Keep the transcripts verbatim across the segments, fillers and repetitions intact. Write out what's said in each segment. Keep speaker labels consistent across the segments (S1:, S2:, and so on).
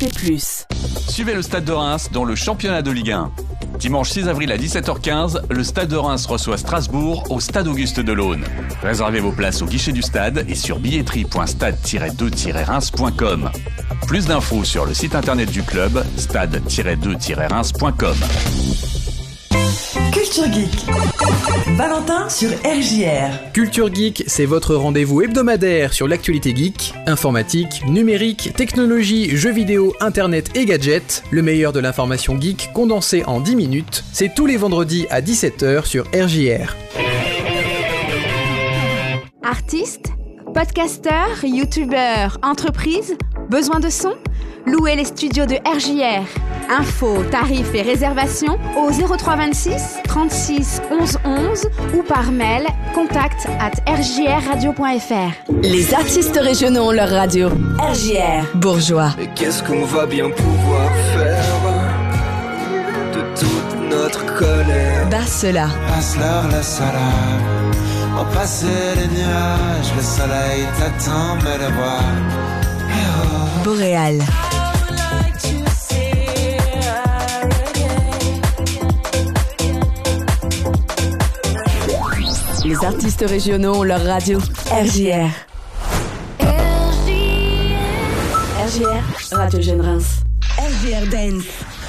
S1: P plus.
S2: Suivez le Stade de Reims dans le championnat de Ligue un. Dimanche six avril à dix-sept heures quinze, le Stade de Reims reçoit Strasbourg au Stade Auguste Delaune. Réservez vos places au guichet du stade et sur billetterie point stade tiret deux tiret reims point com. Plus d'infos sur le site internet du club, stade tiret deux tiret reims point com.
S1: Culture Geek. Valentin sur R J R.
S3: Culture Geek, c'est votre rendez-vous hebdomadaire sur l'actualité geek, informatique, numérique, technologie, jeux vidéo, internet et gadgets. Le meilleur de l'information geek condensé en dix minutes. C'est tous les vendredis à dix-sept heures sur R J R.
S4: Artistes, podcasteurs, youtubeurs, entreprises, besoin de son ? Louez les studios de R J R. Infos, tarifs et réservations au zéro trois vingt-six trente-six onze onze ou par mail contact at r j r radio point f r.
S1: Les artistes régionaux ont leur radio. R J R, Bourgeois.
S5: Et qu'est-ce qu'on va bien pouvoir faire de toute notre colère?
S1: Barcela.
S6: Passe-leur le salade, on passe les nuages, le soleil t'attend, mais le voir. Oh.
S1: Boréal. Les artistes régionaux ont leur radio. R J R. R J R, Radio Jeune Reims. R J R Dance.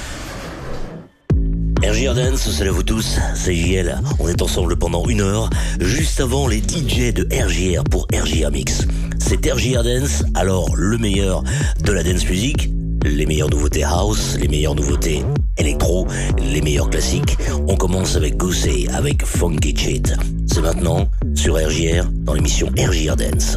S7: R J R Dance, salut à vous tous, c'est J L. On est ensemble pendant une heure, juste avant les D J de R J R pour R J R Mix. C'est R J R Dance, alors le meilleur de la dance music, les meilleures nouveautés house, les meilleures nouveautés électro, les meilleurs classiques. On commence avec Goosey, avec Funky Cheat. C'est maintenant sur R J R, dans l'émission R J R Dance.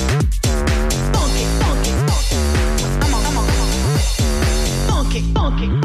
S8: Funky.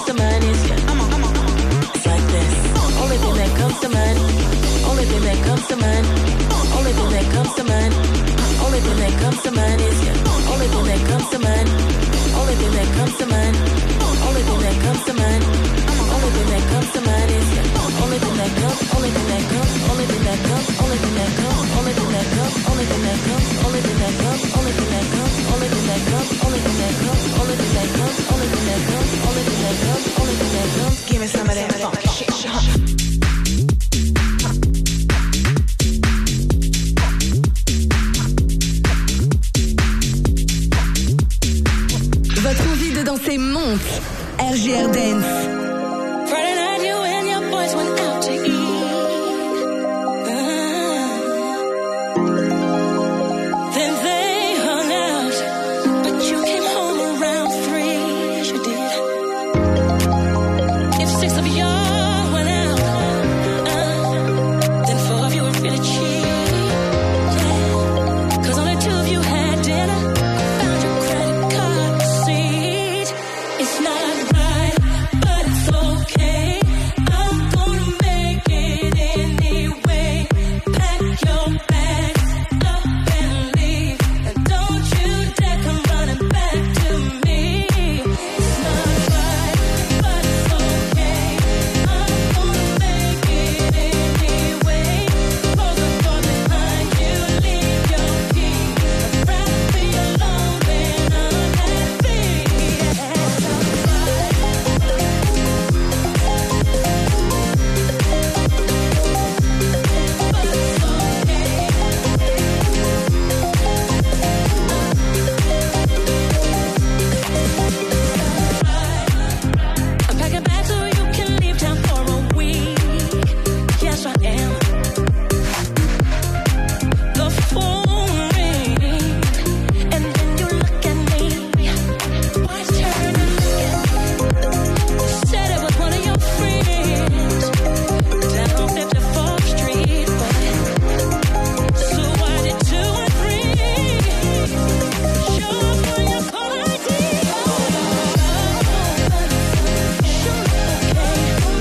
S8: to mind is you. It's like this. Only thing that comes to mind. Only thing that comes to mind. Only thing that comes to mind. Only thing that comes to mind is you. Only thing that comes to mind. Only thing that comes to mind. Only thing that comes to mind. Only thing that comes to mind is you. Only thing that comes. Only thing that comes. Only thing that comes. Only thing that comes. Only thing that comes. Only thing that comes. Only thing that comes. Only thing that comes. Only thing that comes. Only thing that comes. Only thing that comes. Only thing that comes. Only thing that comes. Only thing that comes. Give me some of that funk shit.
S1: Votre envie de danser monte. R J R Dance.
S8: Friday night you and your boys went out to eat. Uh, then they hung out, but you came home around three. Yes, you did. If six of y'all went out, uh, then four of you were really cheap. Yeah, 'cause only two of you had dinner. Found your credit card receipt. It's not right, but it's okay. I'm gonna make it anyway. Pack your bags up and leave, and don't you dare come running back to me. It's not right, but it's okay. I'm gonna make it anyway. Close the door behind you, leave your key. I'd rather be alone than unhappy. It's not right. I'm packing bags so you can leave town for a week. Yes, I am. The phone rings, and then you look at me. Why turn and look at me? You said it was one of your friends down on fifty-fourth Street, boy. So why did two and three show up on your call I D? Sure, okay.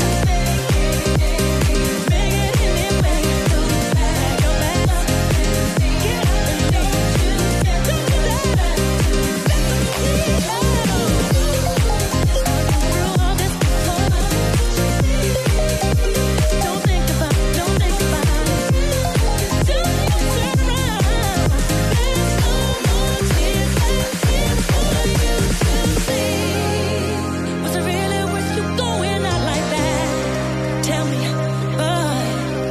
S8: Make it anyway. Pack your bags, get up and leave. Don't do that. Through all this before. Don't think about it, don't think about it. Don't you turn around. There's no more tears left here for you to see. Was it really worth you going out like that? Tell me, boy.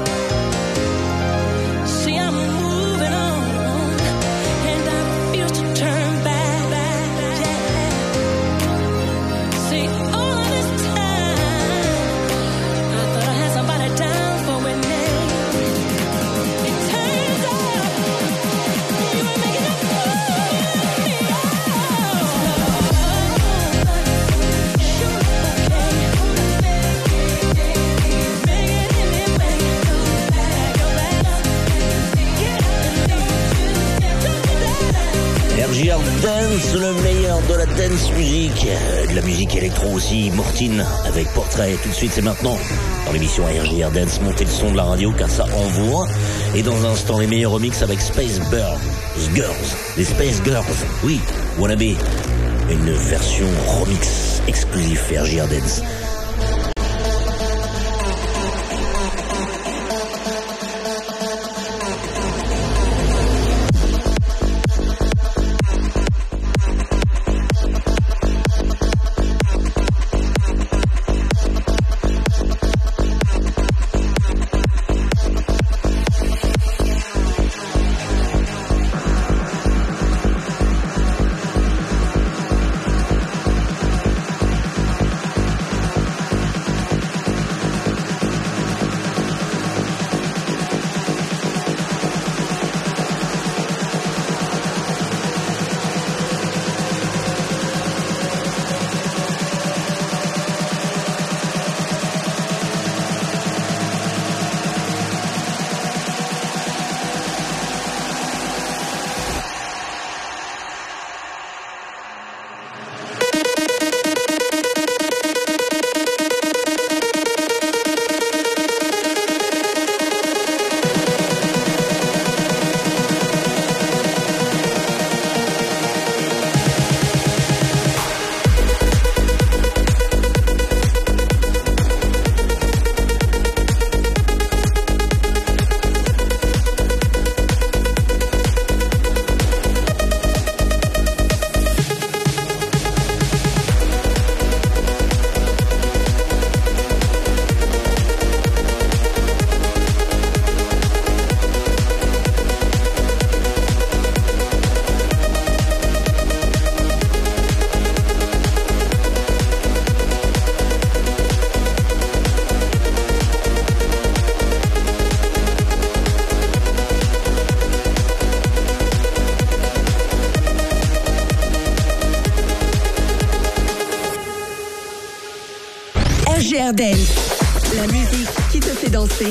S8: See, I'm moving on, and I refuse to turn back. Yeah. See, all of this time, I thought I had somebody down for a name. It turns out you were making up for me. Sure, okay. Make it anyway. Pack your bags, get up and leave. Don't do that.
S7: R J R Dance, le meilleur de la dance music, euh, de la musique électro aussi. Mortine avec Portrait. Tout de suite, c'est maintenant dans l'émission R J R Dance. Montez le son de la radio car ça envoie. Et dans un instant, les meilleurs remix avec Space Girls. Girls. Les Space Girls. Oui, Wannabe. Une version remix exclusive R J R Dance.
S1: R G R Dance, la musique qui te fait danser.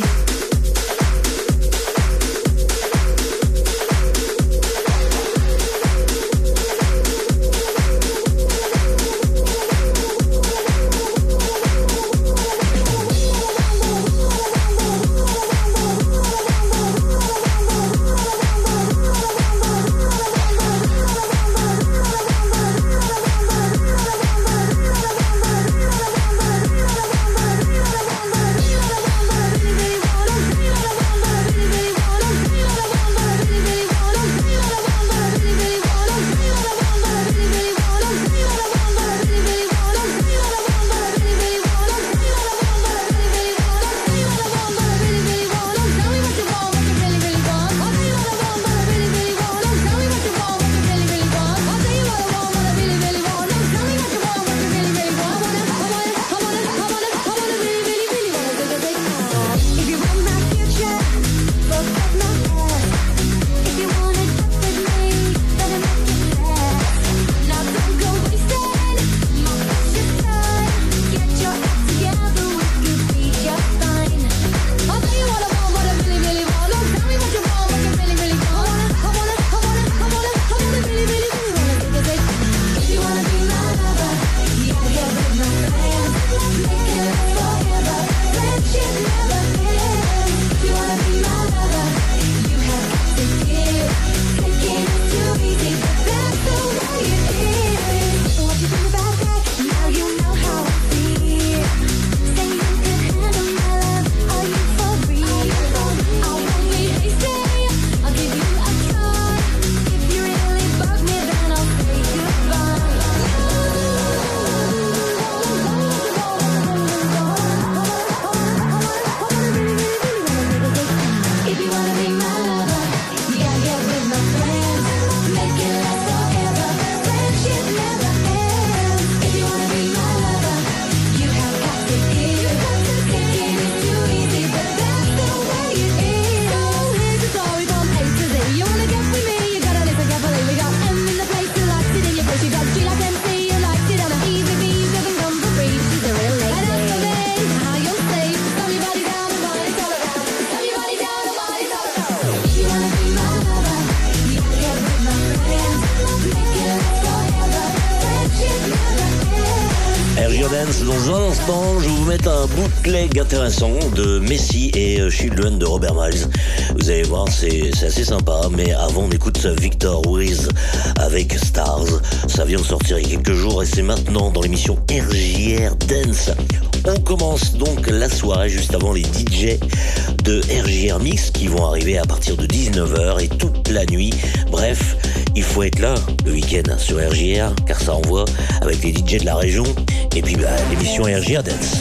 S7: Dans un instant, je vais vous mettre un bootleg intéressant de Messi et Children de Robert Miles. Vous allez voir, c'est, c'est assez sympa. Mais avant, on écoute Victor Wiz avec Stars. Ça vient de sortir il y a quelques jours et c'est maintenant dans l'émission R J R Dance. On commence donc la soirée juste avant les D J de R J R Mix qui vont arriver à partir de dix-neuf heures et toute la nuit. Bref, il faut être là le week-end sur R J R car ça envoie avec les D J de la région et puis bah, l'émission R J R Dance.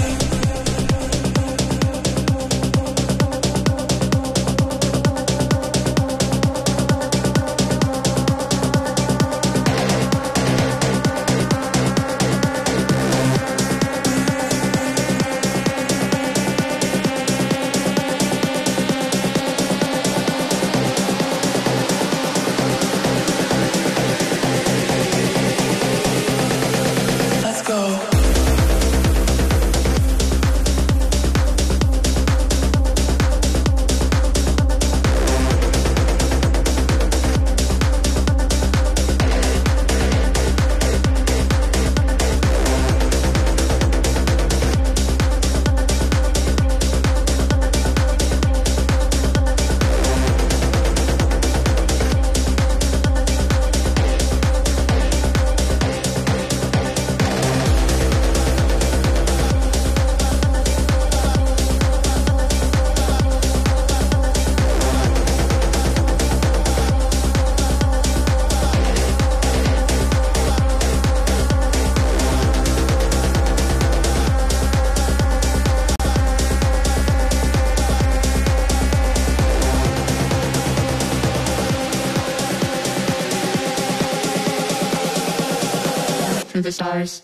S9: The stars.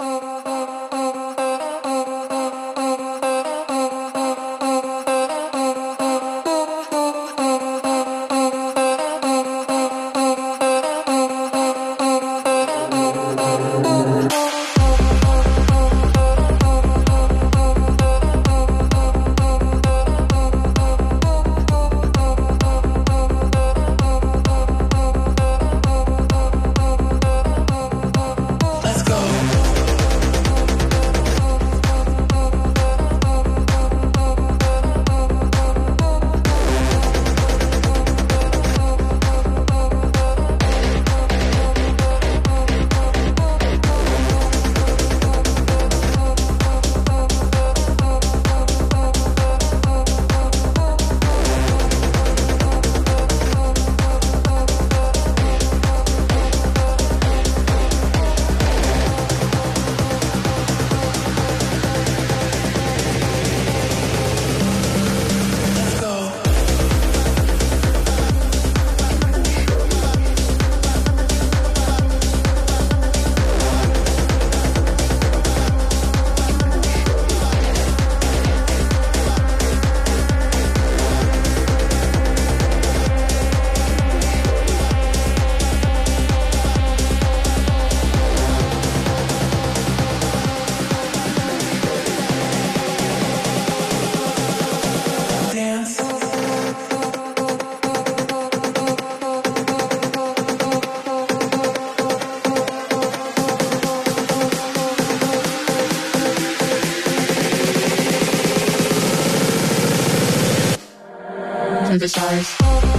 S9: to the stars.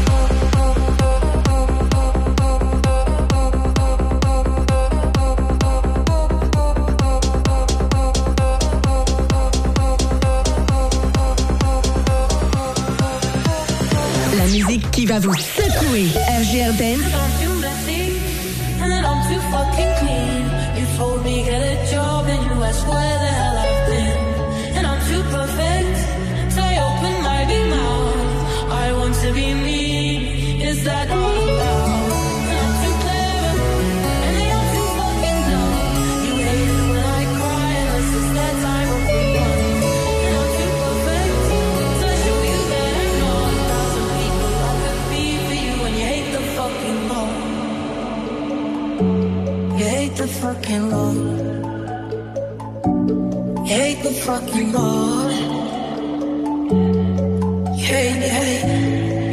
S1: La musique qui va vous secouer. R J R Dance.
S8: And then I'm too fucking clean. You told me get a job and you asked where the hell I've been. And I'm too perfect, so I open my big mouth. I want to be me, is that all allowed? And I'm too clever, and then I'm too fucking dumb. You hate it when I cry, unless it's that time of the month. And I'm too perfect, so I show you that I'm not a thousand people I could be for you, and you hate the fucking law. You hate the fucking law. You hate the fucking law. You hate, you hate.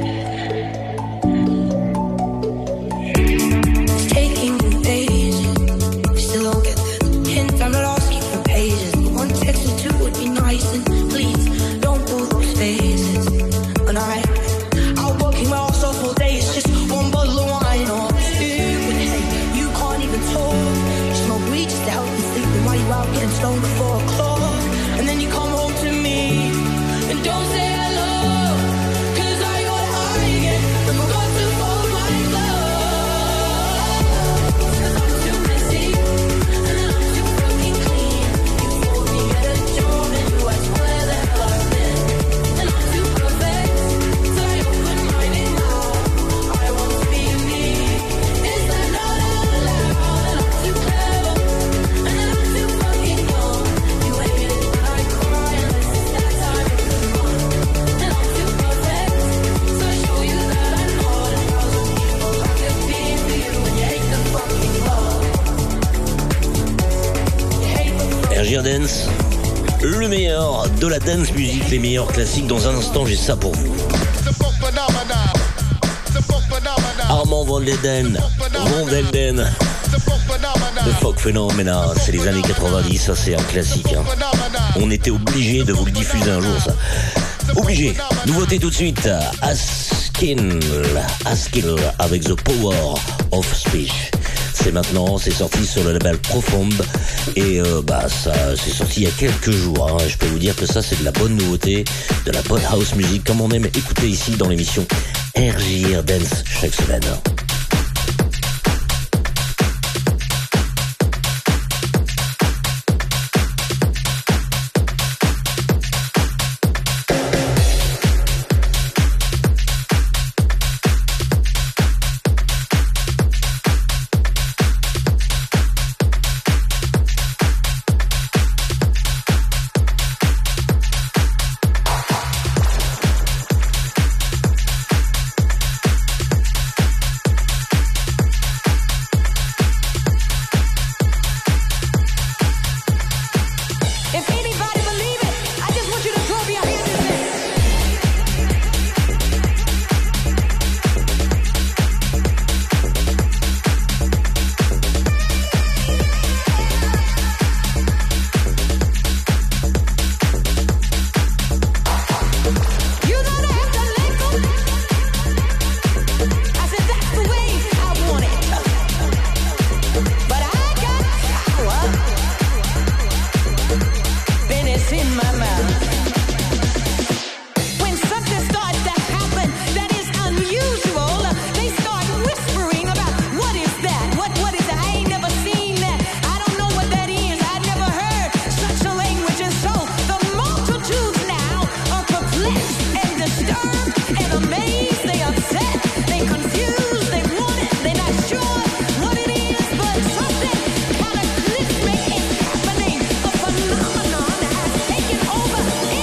S8: It's taking you days. You still don't get the hint. I'm not asking for pages. But one text or two would be nice. And please, don't pull those faces. And I, I'll working my ass off all day. It's just one bottle of wine or two. And hey, you can't even talk. You smoke weed just to help you sleep. And while you out getting stoned before o'clock. And then you come home to me and don't say hello. Cause I got high again and forgot to fold my clothes. Cause I'm too messy and then I'm too fucking clean. You told me get a job and you asked where the hell I've been. And I'm too perfect, so I open my big mouth. I want to be me, is that not allowed? And I'm too clever, and then I'm too fucking young. You hate it when I cry, unless it's that time of the month. And I'm too perfect, so I show you that I'm not a thousand people I could be for you, and you hate the fucking love. You hate the
S7: R J R Dance, le meilleur de la dance music, les meilleurs classiques. Dans un instant, j'ai ça pour vous. Armand Van Delden, Van Delden, le folk phénomène, c'est les années quatre-vingt-dix, ça c'est un classique. Hein. On était obligé de vous le diffuser un jour, ça. Obligé. Nouveauté tout de suite, Askill, Askill avec The Power of Speech. C'est maintenant, c'est sorti sur le label Profound et euh, bah ça c'est sorti il y a quelques jours. Hein. Je peux vous dire que ça c'est de la bonne nouveauté, de la bonne house music comme on aime écouter ici dans l'émission R J R Dance chaque semaine.
S8: phenomenon has taken over.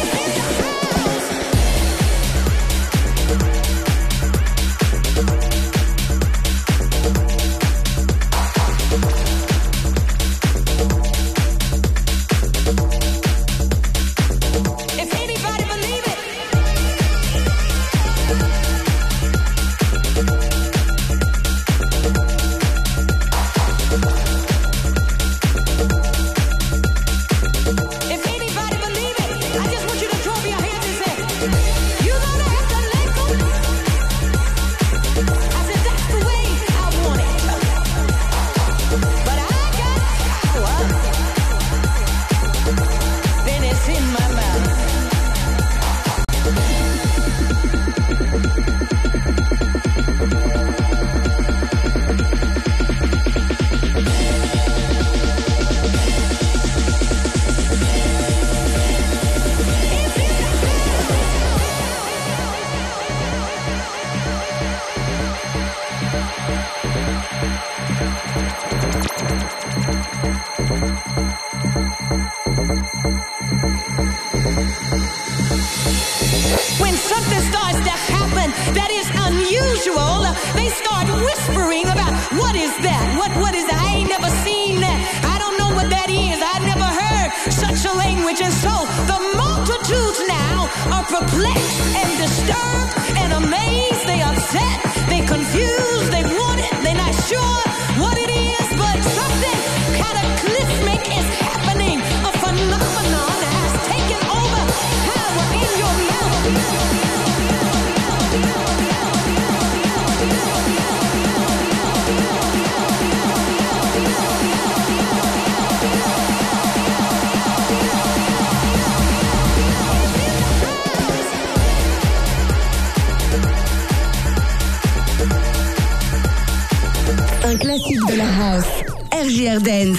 S10: unusual. They start whispering about what is that? What what is that? I ain't never seen that. I don't know what that is. I never heard such a language. And so the multitudes now are perplexed and disturbed and amazed. They upset. They confused. They want it. They're not sure what it is, but something cataclysmic is happening. A phenomenon has taken over power in your reality.
S1: Un classique de la house, R J R Dance.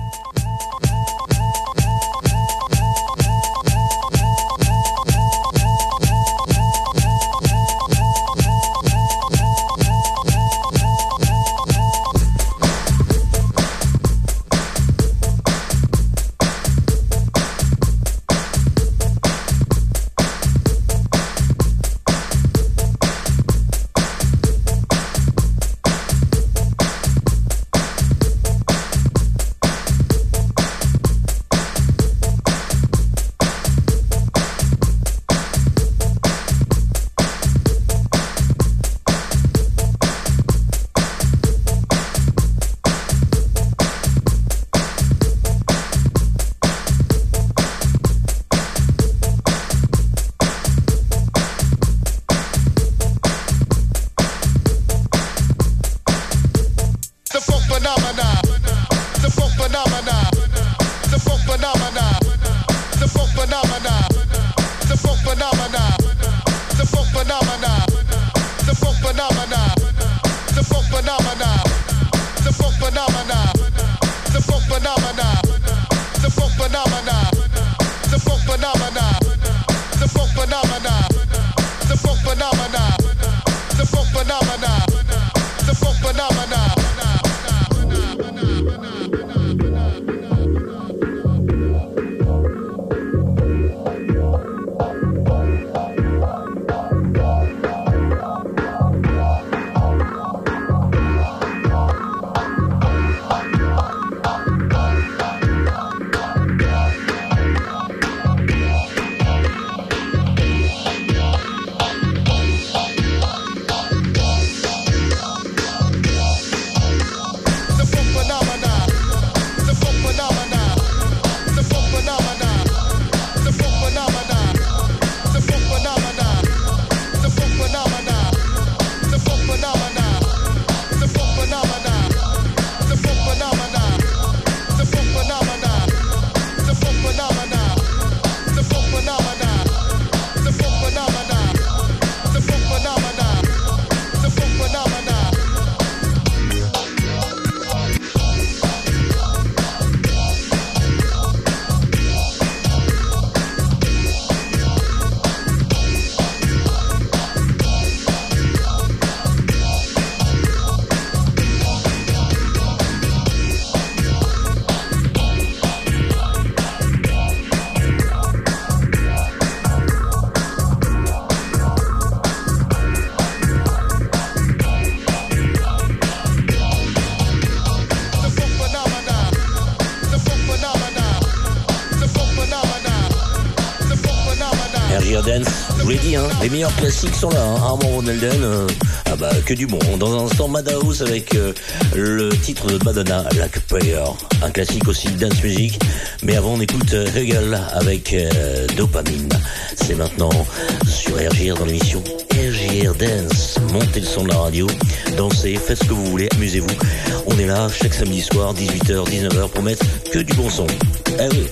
S7: Dance, je vous l'ai dit, hein, les meilleurs classiques sont là, hein. Armand Van Helden, euh, ah bah que du bon. Dans un instant, Madhouse avec euh, le titre de Madonna, Like a Prayer, un classique aussi de dance music. Mais avant, on écoute euh, Hegel avec euh, Dopamine. C'est maintenant sur R J R dans l'émission R J R Dance. Montez le son de la radio, dansez, faites ce que vous voulez, amusez-vous. On est là chaque samedi soir, dix-huit heures, dix-neuf heures, pour mettre que du bon son. Eh oui.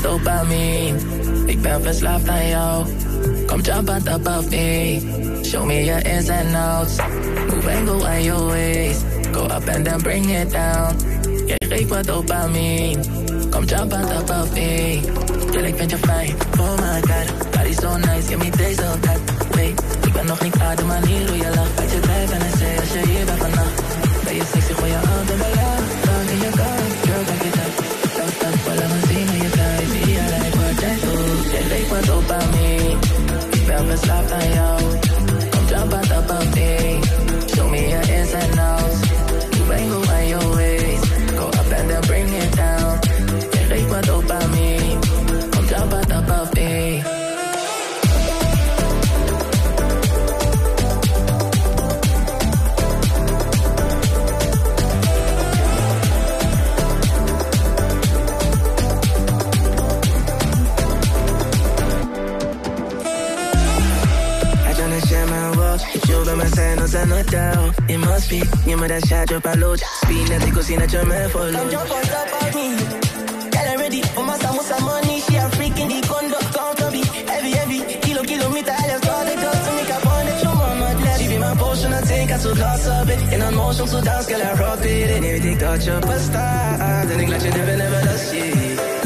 S11: wat dopamine. Ik ben verslaafd aan jou. Kom jump on top of me. Show me your ins and outs. Move and go on your ways. Go up and then bring it down. Jij geeft wat dopamine. Kom jump on top of me. Girl, ik vind je fijn. Oh my god. Body so nice. Give me days of that. Wait, ik ben nog niet klaar. De manier hoe je lacht. Uit je blijf en dan zeg als je hier bent vannacht. Ben je sexy, gooi je hand in mijn lach. Dan in je kant. Girl, back it up. Stop, stop. Maar laat me zien hoe je draait. Zie je lijkt wat jij doet. Jij geeft wat dopamine. Ik ben verslaafd aan jou. Kom jump on top of me. Show me your ins and outs. You ain't go on your ways. Go up and then bring it down. Jij geeft wat dopamine. Kom jump on top of me. No doubt, it must be. You must have shot your palo. Speed that they go see that you're meant for. Come jump on top of me. Get her ready for my son with some money. She a freak in the condo. Come to be heavy, heavy. Kilo, kilometer. I just got the girl to make up on the show. Mama, glad she be my potion. I think I so lost of it. In on motion, so dance, girl, I rock with it. Everything thought you're a star. Then they glad you never, never lost you.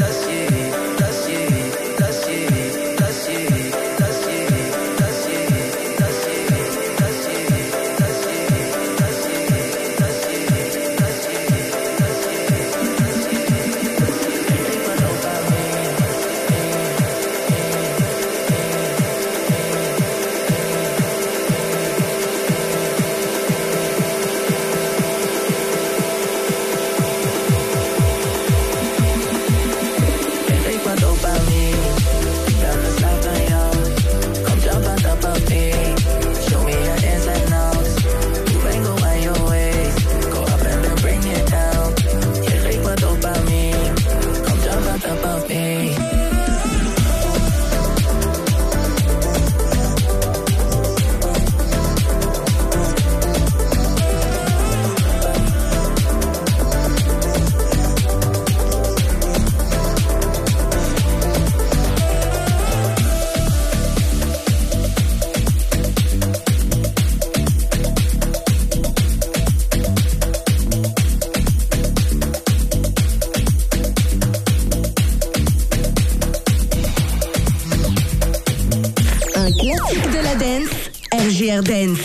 S12: R G R Dance.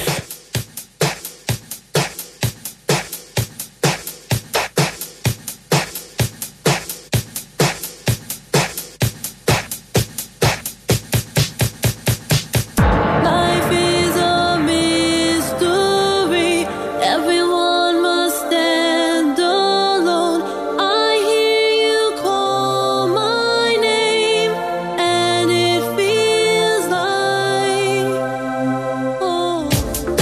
S8: Oh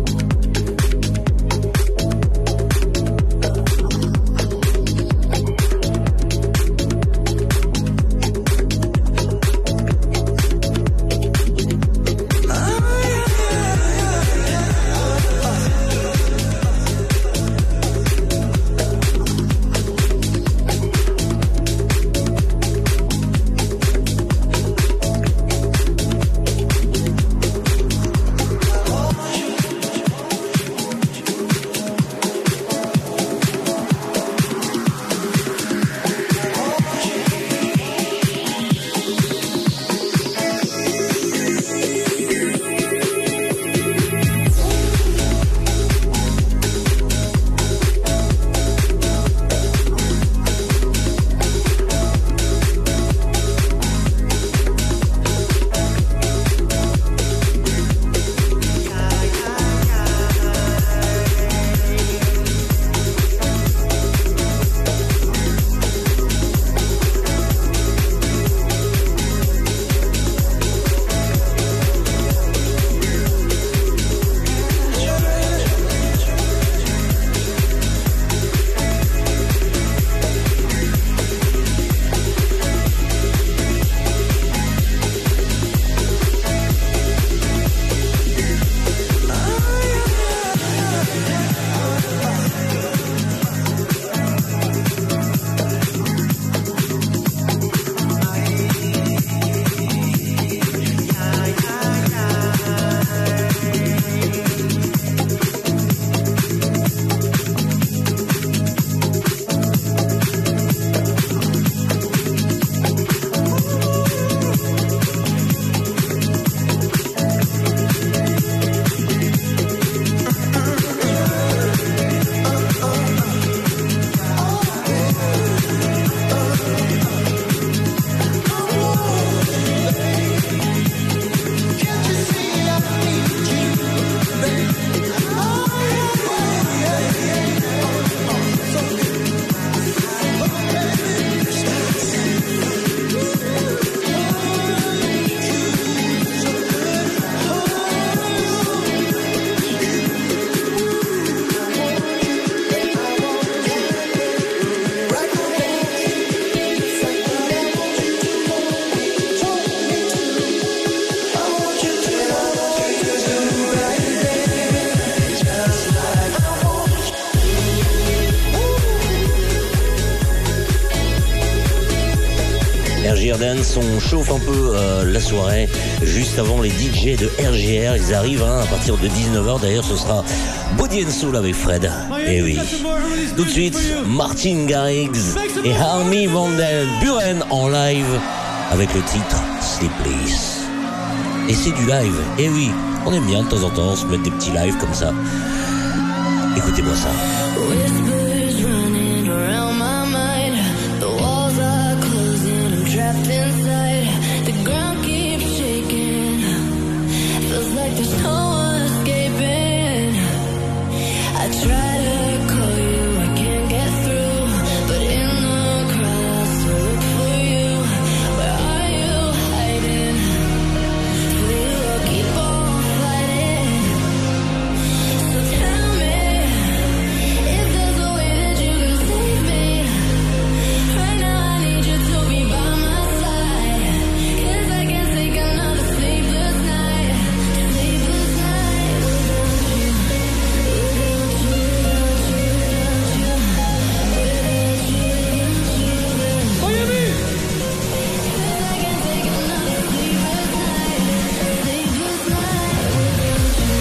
S7: R G R Dance, on chauffe un peu euh, la soirée juste avant les D J de R G R. Ils arrivent hein, à partir de dix-neuf heures. D'ailleurs, ce sera Body and Soul avec Fred. Et oui. Tout de suite, Martin Garrix et Armin van der Buuren en live avec le titre Sleepless. Et c'est du live. Et oui, on aime bien de temps en temps se mettre des petits lives comme ça. Écoutez-moi ça.
S13: Whispers running around my mind. The walls are closing, I'm trapped inside. The ground keeps shaking. Feels like there's no one escaping. I try to call you, I can't get through. But in the crowd I still look for you. Where are you hiding? For you I'll keep on fighting. So tell me if there's a way that you can save me. Right now I need you to be by my side. 'Cause I can't take another sleepless night. Sleepless night without you. Without you, without you, without you. Without you, without you, without you. Oye mi. 'Cause I can't take another sleepless night. Sleepless night without you.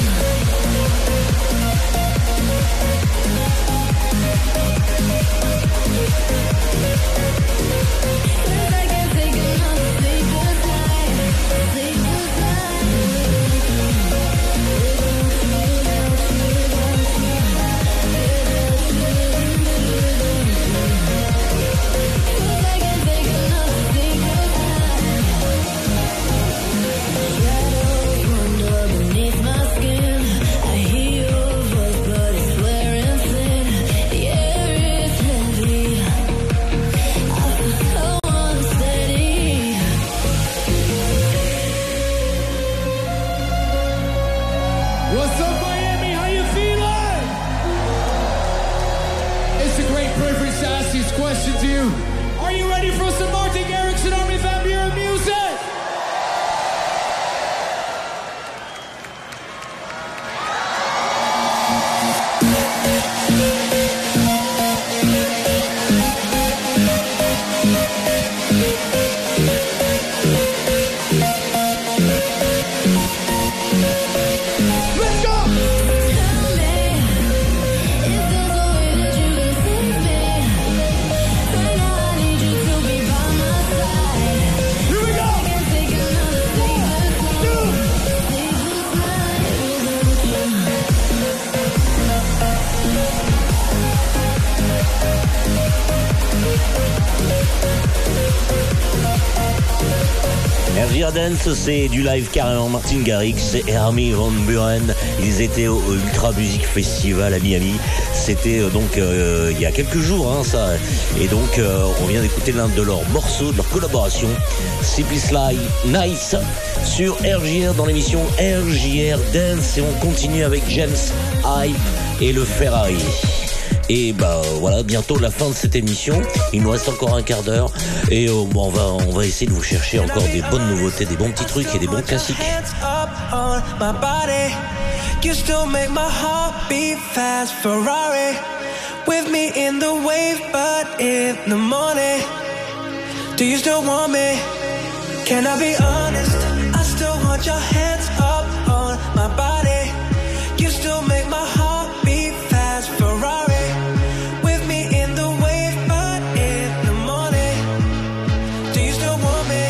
S13: Beneath my skin, I hear your voice, but it's wearing thin. The air is heavy. I feel so unsteady.
S14: What's up, Miami? How you feeling? It's a great privilege to ask this question to you. Are you ready for some Martin Garrix and Armin van Buuren music? Let's go!
S13: Tell me if there's a way that you can save me. Right now I need you to be by my side.
S14: Here we go!
S13: I can't take another sleepless night. Sleepless night without you.
S7: R G R Dance, c'est du live carrément. Martin Garrix et Armin van Buuren, ils étaient au Ultra Music Festival à Miami. C'était euh, donc euh, il y a quelques jours, hein, ça. Et donc euh, on vient d'écouter l'un de leurs morceaux, de leur collaboration, Sleepless Nights, sur R G R dans l'émission R G R Dance. Et on continue avec James Hype et le Ferrari. Et bah voilà, bientôt la fin de cette émission. Il nous reste encore un quart d'heure. Et euh, bon, on va on va essayer de vous chercher encore des bonnes nouveautés, des bons petits trucs et des bons classiques.
S15: You still make my heart beat fast, Ferrari. With me in the wave, but in the morning. Do you still want me? Can I be honest? I still want your hands up on my body. You still make my heart beat fast, Ferrari. With me in the wave, but in the morning. Do you still want me?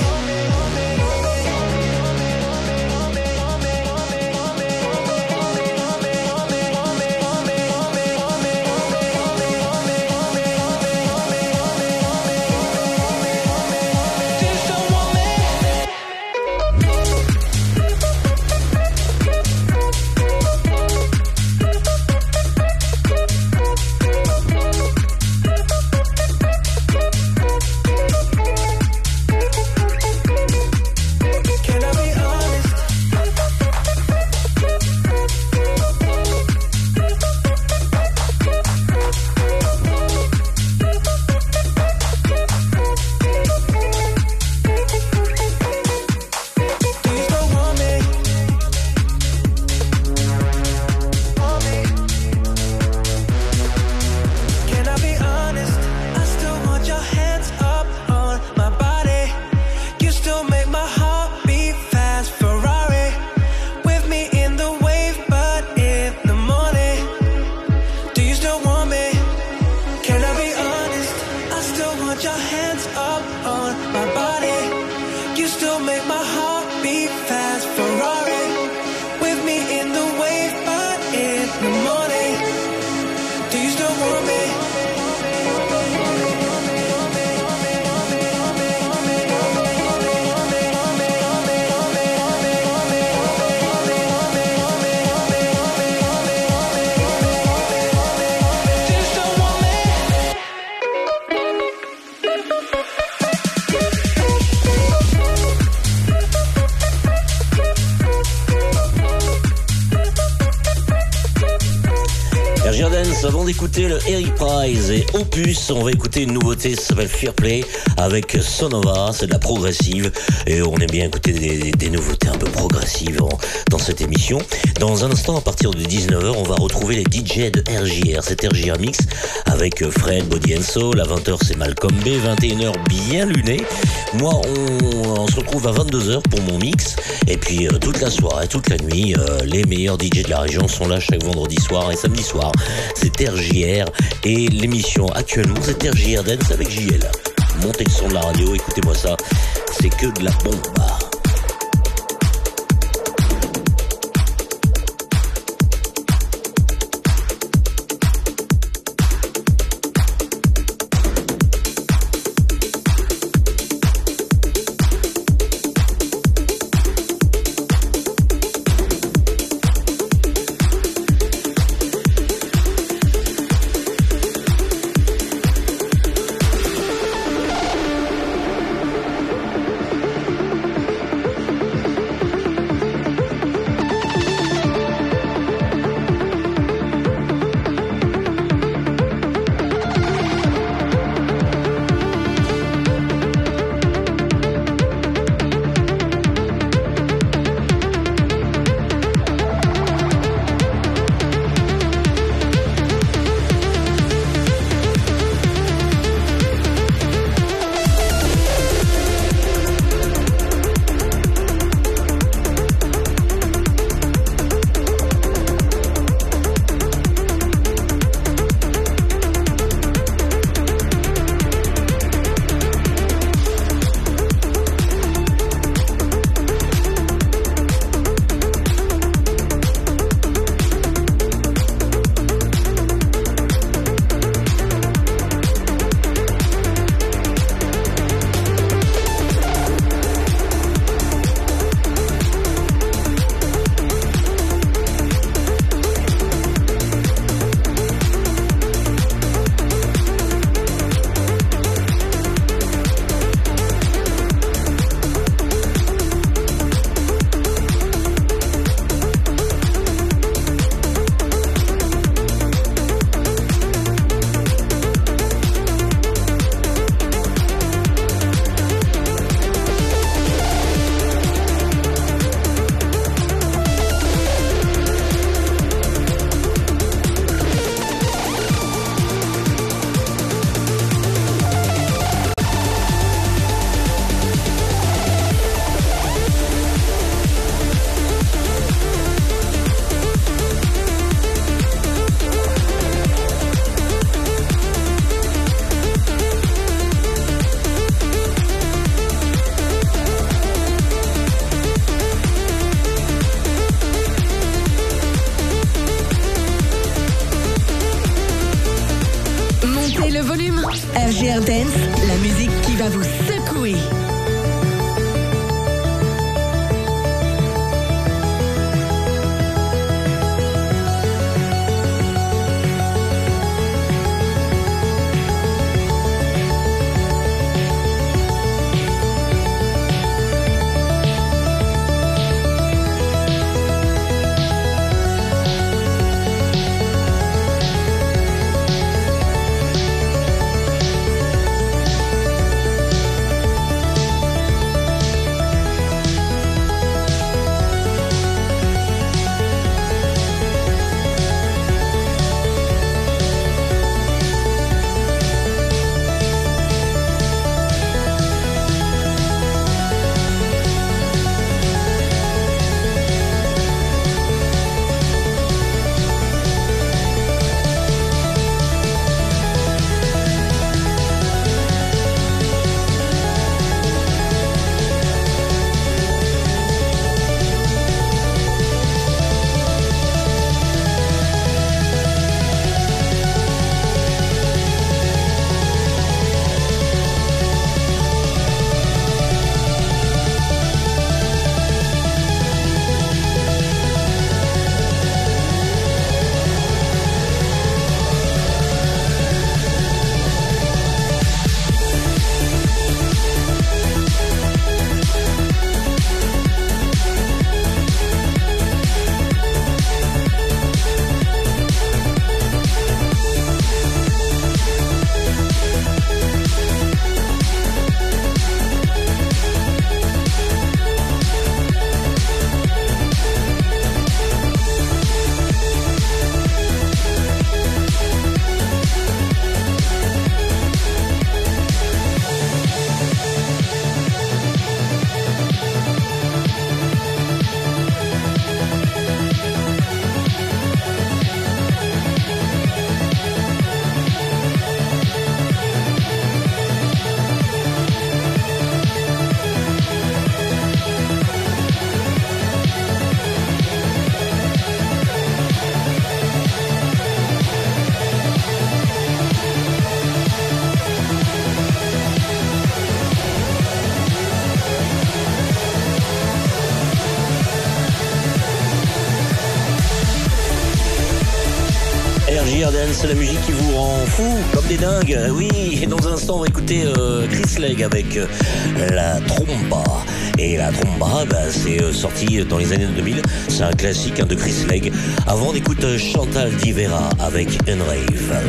S7: d'écouter le Harry Price et Opus. On va écouter une nouveauté, ça s'appelle Fair Play avec Sonova, c'est de la progressive et on aime bien écouter des, des nouveautés un peu progressives en, dans cette émission. Dans un instant, à partir de dix-neuf heures, on va retrouver les D J de R J R, c'est R J R Mix avec Fred, Body and Soul. À vingt heures, c'est Malcolm B, vingt et une heures bien luné. Moi, on, on se retrouve à vingt-deux heures pour mon mix et puis euh, toute la soirée, toute la nuit, euh, les meilleurs D J de la région sont là chaque vendredi soir et samedi soir. C'est R J R et l'émission actuellement c'est R J R Dance avec J L. Montez le son de la radio, écoutez-moi ça, c'est que de la bombe.
S12: R J R Dance, la musique qui va vous secouer.
S7: Dance, c'est la musique qui vous rend fou, comme des dingues. Oui, et dans un instant, on va écouter euh, Chris Legg avec euh, la tromba. Et la tromba, bah, c'est euh, sorti dans les années deux mille. C'est un classique hein, de Chris Legg. Avant, on écoute euh, Chantal Di Vera avec Unrave.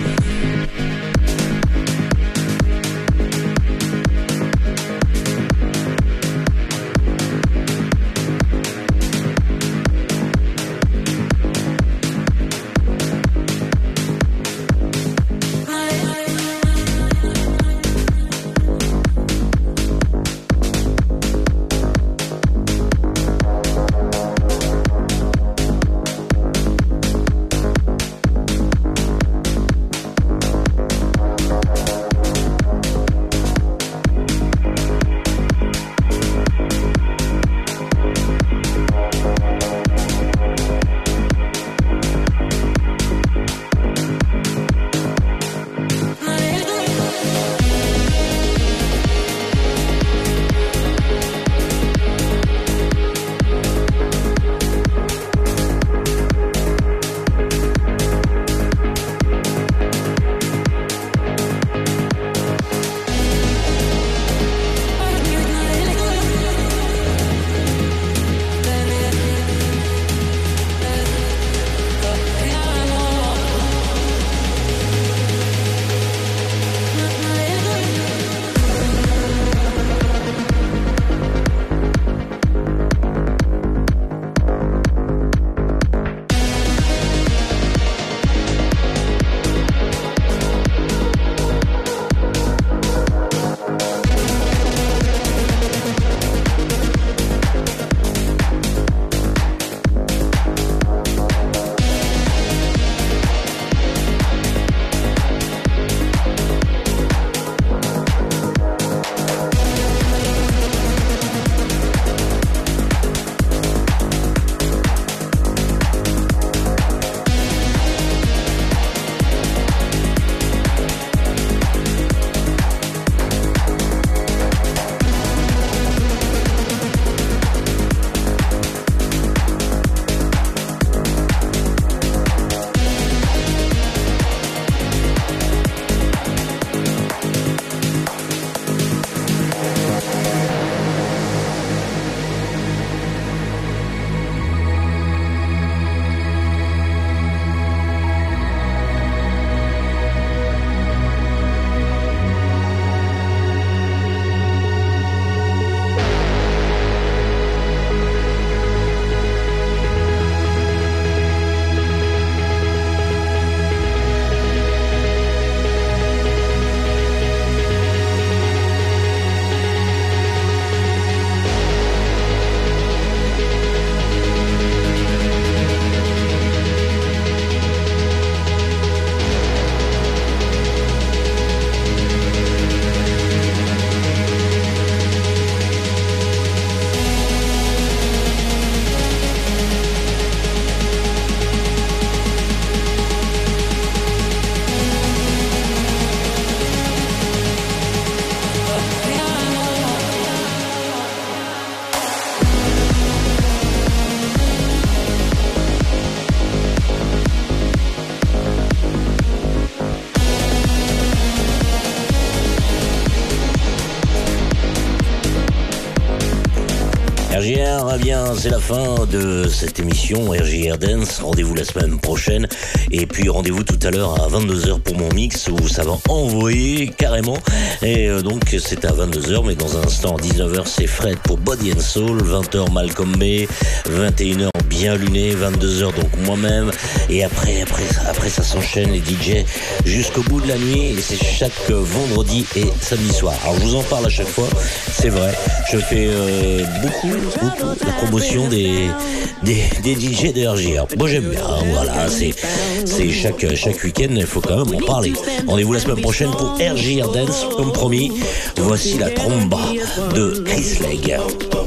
S7: R J R, eh bien, c'est la fin de cette émission R J R Dance. Rendez-vous la semaine prochaine. Et puis, rendez-vous tout à l'heure à vingt-deux heures pour mon mix où ça va envoyer carrément. Et euh, donc, c'est à vingt-deux heures, mais dans un instant, à dix-neuf heures, c'est Fred pour Body and Soul. vingt heures, Malcolm Bay. vingt et une heures, Bien Luné. vingt-deux heures, donc moi-même. Et après, après, après, ça s'enchaîne, les D J, jusqu'au bout de la nuit. Et c'est chaque vendredi et samedi soir. Alors, je vous en parle à chaque fois. C'est vrai. Je fais euh, beaucoup, beaucoup la promotion des, des, des D J de R J R. Moi, j'aime bien. Voilà, c'est, c'est chaque, chaque week-end, il faut quand même en parler. Rendez-vous la semaine prochaine pour R J R Dance, comme promis. Voici la tromba de Chris Legg.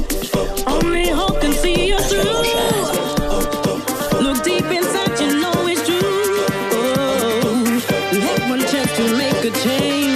S8: Only hope can see us through. Look deep inside, you know it's true. Oh, you have one chance to make a change.